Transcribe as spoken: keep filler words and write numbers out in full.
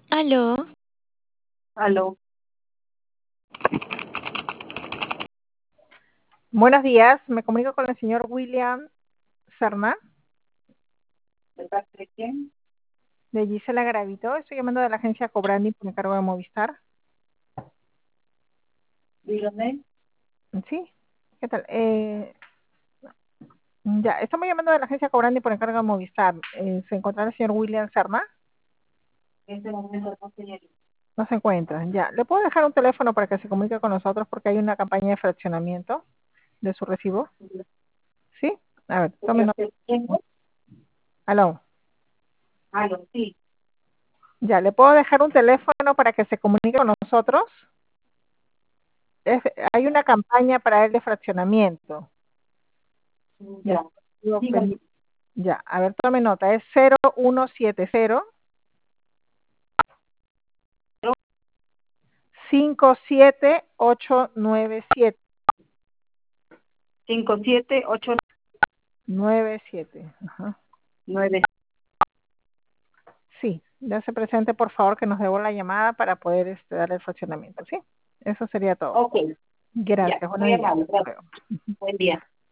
Aló, Aló, Buenos días, me comunico con el señor William Serna, ¿de parte de quién? de Gisela Gravito. Estoy llamando de la agencia Cobrandi por encargo de Movistar. Dígame. ¿Sí? ¿Qué tal? Eh, ya, estamos llamando de la agencia Cobrandi por encargo de Movistar. Eh, ¿Se encontrará el señor William Serna? En este momento no, señorita. No se encuentra. Ya, ¿le puedo dejar un teléfono para que se comunique con nosotros porque hay una campaña de fraccionamiento de su recibo? ¿Sí? A ver, tome nota. ¿Quién es? Aló. Aló, sí. Ya, ¿le puedo dejar un teléfono para que se comunique con nosotros? Es- hay una campaña para el de fraccionamiento. Ya. Yo Dígame. pedí- Ya, a ver, tome nota, es cero uno siete cero cinco siete ocho nueve siete Cinco siete ocho nueve siete. Ajá. nueve. Sí, ya se presente, por favor, que nos devuelva la llamada para poder este, dar el fraccionamiento, ¿sí? Eso sería todo. Ok, ya. Gracias, buenos Muy días. amable. Hasta Gracias. luego. Buen día.